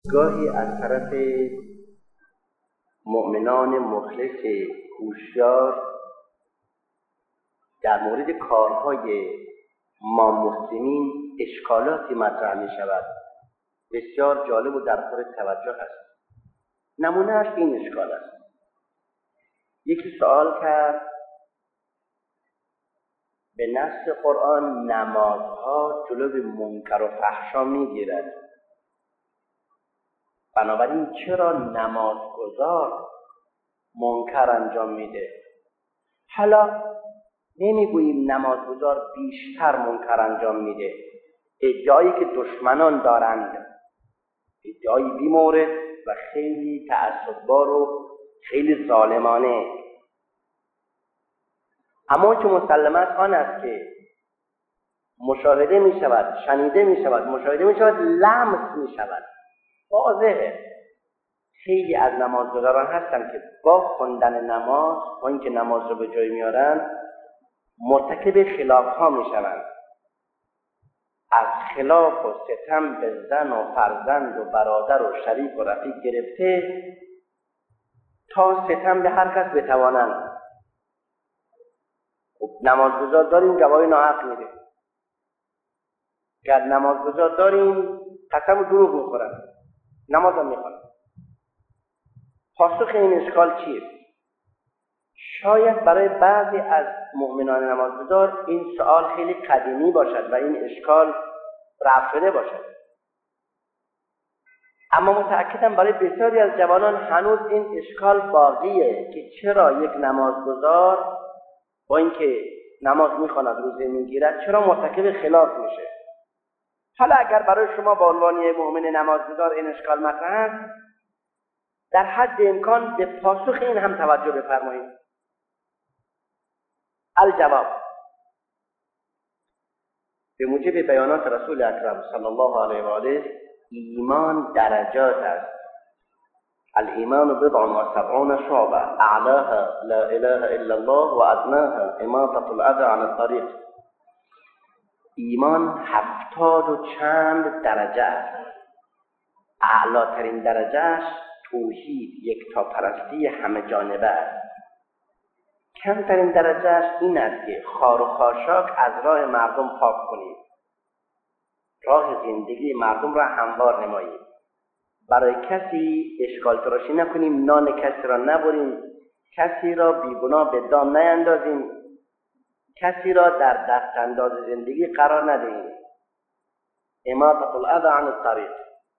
گاهی از طرف مؤمنان مخلص هوشیار در مورد کارهای ما مسلمین اشکالاتی مطرح می شود، بسیار جالب و در خور توجه است. نمونهش این اشکال است. یکی سوال کرد به نص قرآن نمازها جلوی منکر و فحشا می گیرد، بنابراین چرا نمازگزار منکر انجام میده؟ حالا نمیگوییم نمازگزار بیشتر منکر انجام میده، ادعایی که دشمنان دارند، ادعایی بی‌مورد و خیلی تعصب‌بار و خیلی ظالمانه. اما که مسلم است آن است که مشاهده می شود، شنیده می شود، مشاهده می شود، لمس می شود، واضحه. خیلی از نمازگزاران هستند که با خوندن نماز، با اینکه نماز رو به جای میارن، مرتکب خلاف‌ها میشوند. از خلاف و ستم به زن و فرزند و برادر و شریک و رفیق گرفته تا ستم به هر کس بتوانند. خب نمازگزار داریم گواهی ناحق میده، گر نمازگزار داریم قسم و دروغ میخورن، نماز هم میخوان. پاسخ این اشکال چیست؟ شاید برای بعضی از مؤمنان نمازگزار این سوال خیلی قدیمی باشد و این اشکال رفع شده باشد، اما متأکدم برای بسیاری از جوانان هنوز این اشکال باقیه که چرا یک نمازگزار با اینکه نماز میخواند روزه میگیرد چرا مرتکب خلاف میشه. حالا اگر برای شما به عنوان یک مؤمن نمازگزار این اشکال مطرح است، در حد امکان به پاسخ این هم توجه بفرمایید. الجواب: به موجب بیانات رسول اکرم صلی الله علیه و آله ایمان درجات است. الایمان بضع و سبعون شعبه اعلاها لا اله الا الله و ادناها اماطة الاذى عن الطریق. ایمان 70 و چند درجه است. اعلاترین درجهش توحید، یکتاپرستی همه جانبه است. کمترین درجهش این است که خار و خاشاک از راه مردم پاک کنید، راه زندگی مردم را هموار نمایید، برای کسی اشکال تراشی نکنیم، نان کسی را نبریم، کسی را بیگناه به دام نیندازیم، کسی را در دست انداز زندگی قرار ندهیم. اماطة الاذى عن الطریق.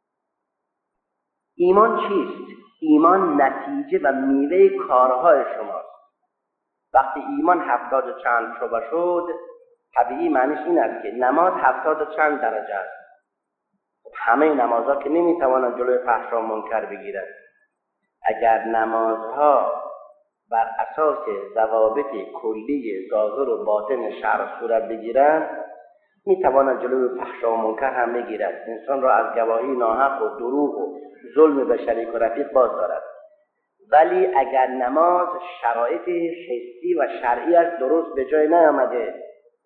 ایمان چیست؟ ایمان نتیجه و میوه کارهای شماست. وقتی ایمان 70 و چند شعبه شد، طبیعی معنیش این است که نماز 70 و چند درجه است. همه نمازها که نمیتوانند جلوی فحشا و منکر بگیرند. اگر نمازها بر اساس ضوابط کلی ظاهر و باطن شرع صورت بگیرند، میتوانند جلوی فحشا و منکر هم بگیرند، انسان را از گواهی ناحق و دروغ و ظلم به شریک و رفیق باز دارد. ولی اگر نماز شرایط حسی و شرعی از درست به جای نیامده،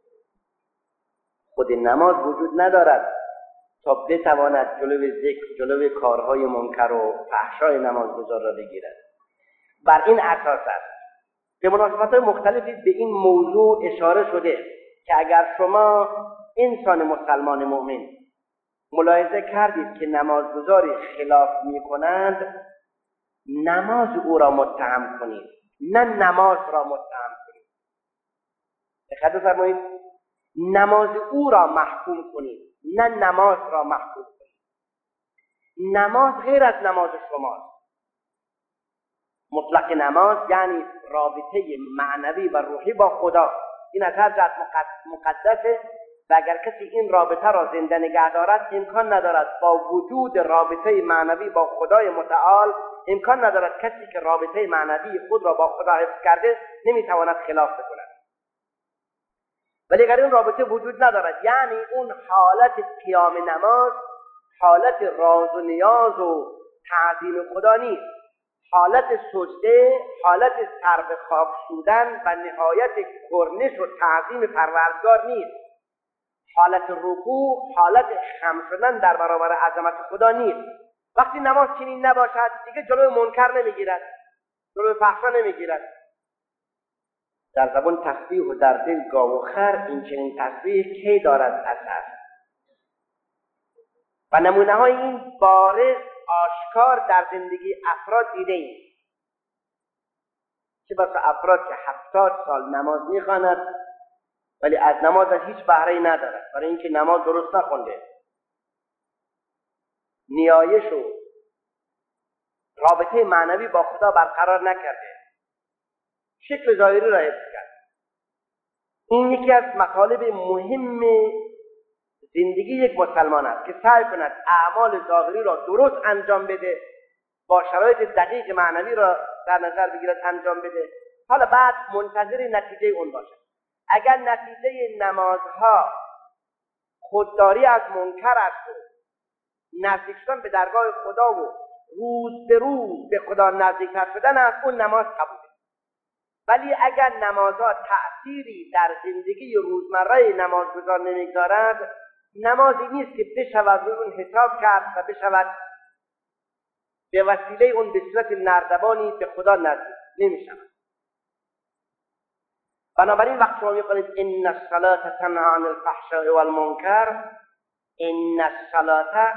خود نماز وجود ندارد تا بتواند جلوی ذکر، جلوی کارهای منکر و فحشای نمازگزار را بگیرد. بر این اساس است به مناسبت‌های مختلفی به این موضوع اشاره شده که اگر شما انسان مسلمان مؤمن ملاحظه کردید که نمازگزاری خلاف می‌کنند، نماز او را متهم کنید، نه نماز را متهم کنید. دقت بفرمایید، نماز او را محکوم کنید، نه نماز را محکوم کنید. نماز غیر از نماز شماست. مطلق نماز یعنی رابطه معنوی و روحی با خدا. این از هر جهت مقدسه و اگر کسی این رابطه را زنده نگه دارد، امکان ندارد با وجود رابطه معنوی با خدای متعال، امکان ندارد کسی که رابطه معنوی خود را با خدا حفظ کرده نمیتواند خلاف بکند. ولی اگر این رابطه وجود ندارد، یعنی اون حالت قیام نماز حالت راز و نیاز و تعظیم خدا نیست، حالت سجده حالت سر به خاک شدن و نهایت کرنش و تعظیم پروردگار نیست، حالت رکوع حالت خم شدن در برابر عظمت خدا نیست، وقتی نماز چنین نباشد دیگه جلوی منکر نمیگیرد، جلوی فحشا نمیگیرد. در زبان تسبیح و در دل گاو و خر این چنین تسبیح کی دارد اثر؟ و نمونه های این بارز آشکار در زندگی افراد دیده ایم. چه بسا افراد که 70 سال نماز میخواند ولی از نمازش هیچ بهره‌ای ندارد، برای اینکه نماز درست نخونده، نیایش و رابطه معنوی با خدا برقرار نکرده، شکل ظاهری را حفظ کرد. این یکی از مطالب مهم زندگی یک مسلمان است که سعی کند اعمال ظاهری را درست انجام بده، با شرایط دقیق معنوی را در نظر بگیرد انجام بده، حالا بعد منتظر نتیجه اون باشد. اگر نتیجه نمازها خودداری از منکر است و نزدیک شدن به درگاه خدا و روز به روز به خدا نزدیکتر شدن است، اون نماز قبوله. ولی اگر نمازها تأثیری در زندگی روزمره نمازگزار نمیگذارد، نمازی نیست که بشود روی اون حساب کرد و بشود به وسیله اون به صورت نردبانی به خدا نزدیک نمیشود. بنابراین وقت شما میخونید ان الصلاة تنهی عن الفحشاء والمنکر، ان الصلاة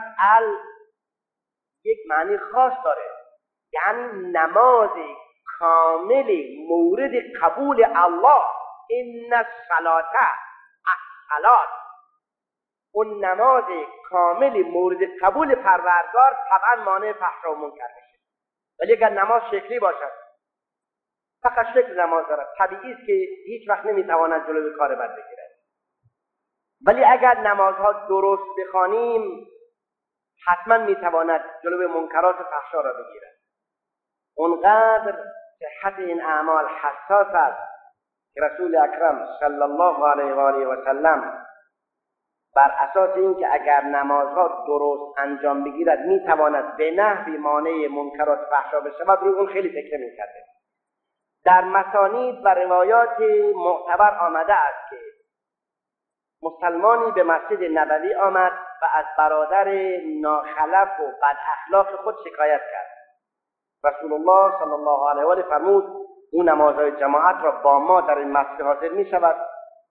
یک معنی خاص داره، یعنی نماز کامل مورد قبول الله. ان الصلاة الصلاة، اون نماز کامل مورد قبول پروردگار طبعا مانع فحشا و منکر میشه. ولی اگر نماز شکلی باشد، فقط شکل نماز دارد، طبیعی است که هیچ وقت نمیتواند جلوی کار بد بگیرد. ولی اگر نمازها درست بخوانیم حتما میتواند جلوی منکرات و فحشا را بگیرد. اونقدر صحت این اعمال حساس است که رسول اکرم صلی الله علیه و آله و سلم بر اساس اینکه اگر نمازها درست انجام بگیرد میتواند به نحوی مانع منکرات و فحشا بشود، روی اون خیلی فکر میکرده. در مسانید و روایات معتبر آمده است که مسلمانی به مسجد نبوی آمد و از برادر ناخلف و بد اخلاق خود شکایت کرد. رسول الله صلی الله علیه و آله فرمود اون نمازهای جماعت را با ما در این مسجد حاضر می شود؟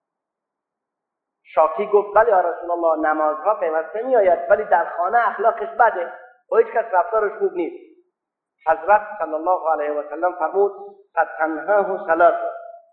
شاکی گفت بله یا رسول الله، نمازها پیوسته می آید ولی در خانه اخلاقش بده و هیچ کس رفتارش خوب نیست. حضرت صلی الله علیه و سلم فرمود قد تنهاه صلاة،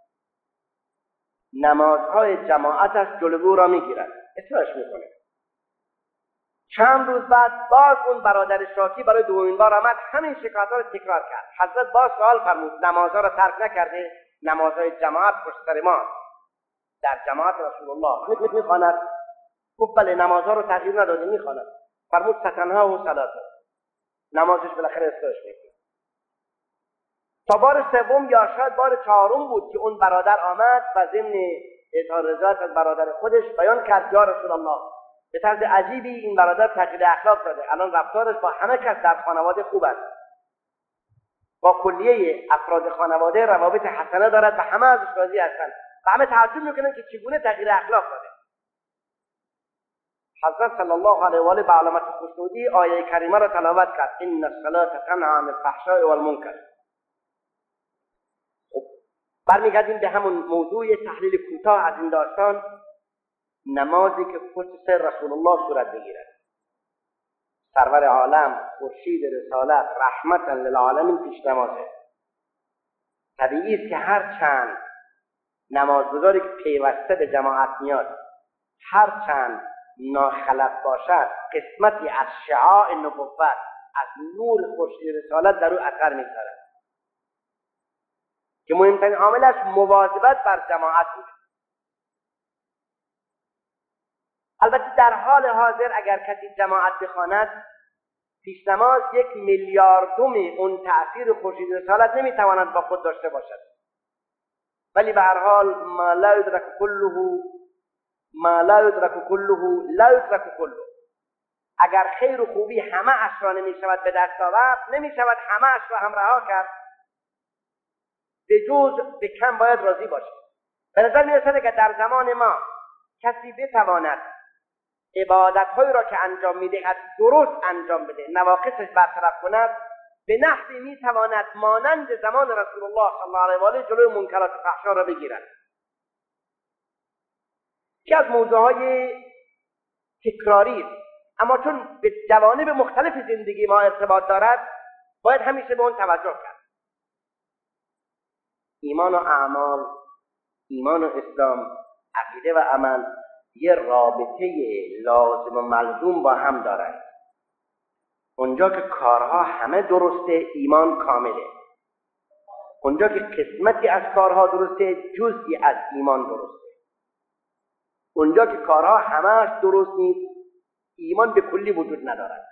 نمازهای جماعتش جلوی را میگیرد، اصلاحش میکنه. چند روز بعد باز اون برادر شاکی برای دومین بار آمد، همین شکایت‌ها را تکرار کرد. حضرت باز سوال فرمود نمازها را ترک نکرده؟ نمازهای جماعت پشت سر ما در جماعت رسول الله میخواند؟ گفت بله نمازها رو تغییر نداده میخواند. فرمود ستنهاه صلاة، نمازش بالاخره اصلاحش میکنه. تا بار سوم یا شاید بار چهارم بود که اون برادر آمد و ضمن اظهار رضایت از برادر خودش بیان کرد یا رسول الله به طرز عجیبی این برادر تغییر اخلاق داده، الان رفتارش با همه کس در خانواده خوب است، با کلیه افراد خانواده روابط حسنه دارد و همه ازش راضی هستند و همه تعجب میکنن که چگونه تغییر اخلاق داده. حضرت صلی الله علیه و آله به علامت خشنودی آیه کریمه را تلاوت کرد ان الصلاة تنهی عن الفحشاء والمنکر. برمیگردیم به همون موضوع تحلیل کوتاه از این داستان. نمازی که پشت سر رسول الله صورت بگیرد، سرور عالم، خورشید رسالت، رحمتا للعالمین پیش نمازه. طبیعی است که هر چند نمازگزاری که پیوسته به جماعت میاد هر چند ناخلف باشد، قسمتی از شعاع نبوت، از نور خورشید رسالت در او اثر میگذارد که مهمترین عاملش مواظبت بر جماعت بود. البته در حال حاضر اگر کسی جماعت بخواند، پیش نماز 1 میلیاردم اون تأثیر خورشید رسالت نمیتواند با خود داشته باشد. ولی به هر حال ما لا یدرک لا یدرک کله. اگر خیر و خوبی همه اش را نمیشود به دست آورد، نمیشود همه اش را هم رها کرد، به جز به کم باید راضی باشید. به نظر میرسد که در زمان ما کسی بتواند عبادت‌هایی را که انجام می‌دهد درست انجام بده، نواقصش برطرف کند، به نحوی می‌تواند مانند زمان رسول الله صلی الله علیه و آله جلوی منکرات و فحشا را بگیرد. که از موضوعهای تکراری است، اما چون به جوانب مختلف زندگی ما ارتباط دارد باید همیشه به اون توجه کرد. ایمان و اعمال، ایمان و اسلام، عقیده و عمل یه رابطه لازم و ملزوم با هم دارند. اونجا که کارها همه درسته ایمان کامله، اونجا که قسمتی از کارها درسته جزئی از ایمان درسته، اونجا که کارها همه‌اش درست نیست ایمان به کلی وجود ندارد.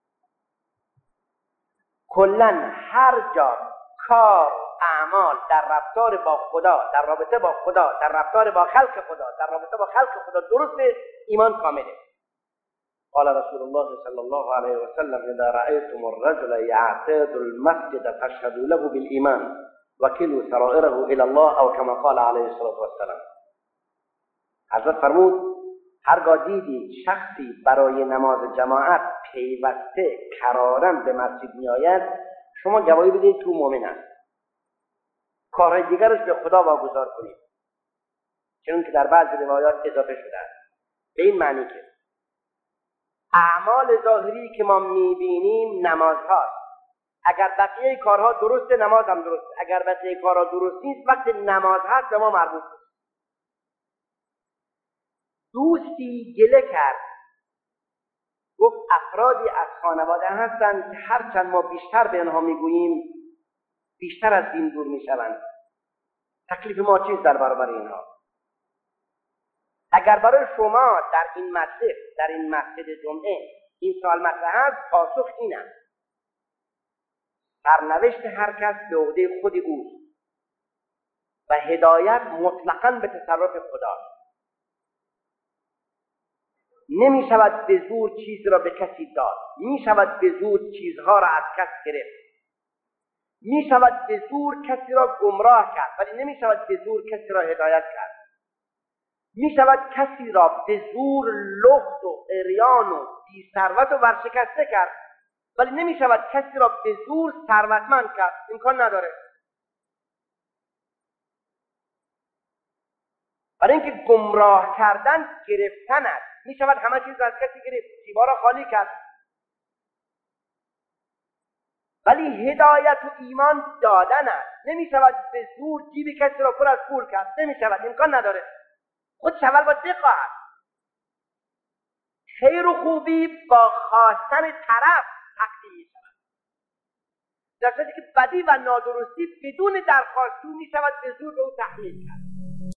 کلاً هر جا کار اعمال در رفتار با خدا، در رابطه با خدا، در رفتار با خلق خدا، در رابطه با خلق خدا درسته ایمان کامله. قال رسول الله صلی الله علیه و سلم اذا رأيتم الرجل يعتاد المسجد فاشهدوا له بالإيمان وكلوا سرائره الى الله او كما قال علیه الصلاة والسلام. حضرت فرمود هرگاه دیدید شخصی برای نماز جماعت پیوسته قرارا به مسجد میآید شما گواهی بدید تو مؤمن است. کارهای دیگرش به خدا واگذار کنید، چون که در بعضی روایات اضافه شده است. به این معنی که اعمال ظاهری که ما میبینیم نماز هاست. اگر بقیه کارها درسته نماز هم درسته، اگر بقیه کارها درست نیست وقتی نماز هست به ما مربوط است. دوستی گله کرد، گفت افرادی از خانواده هستند که هرچند ما بیشتر به آنها میگوییم بیشتر از دین دور میشوند. تکلیف ما چیست در برابر اینها؟ اگر برای شما در این مسجد، در این مسجد جمعه این سوال مطرح است، پاسخ این است: سرنوشت هر کس به عهده خود اوست و هدایت مطلقاً به تصرف خداست. نمی شود به زور چیزی را به کسی داد، می شود به زور چیزها را از کس گرفت، می شود به زور کسی را گمراه کرد ولی نمی شود به زور کسی را هدایت کرد. می شود کسی را به زور لخت و عریان و بی ثروت و ورشکسته کرد ولی نمی شود کسی را به زور ثروتمند کرد. امکان نداره. برای اینکه گمراه کردن گرفتن است. می شود همه چیز از کسی گرفت، جیبا را خالی کرد، ولی هدایت و ایمان دادن است. نمی شود به زور جیب کسی را پر از پول کرد، نمی شود، امکان نداره. خودش اول باید بخواهد. خیر و خوبی با خواستن طرف تقسیم می شود، در صورتی که بدی و نادرستی بدون درخواست می شود به زور به او تحمیل کرد.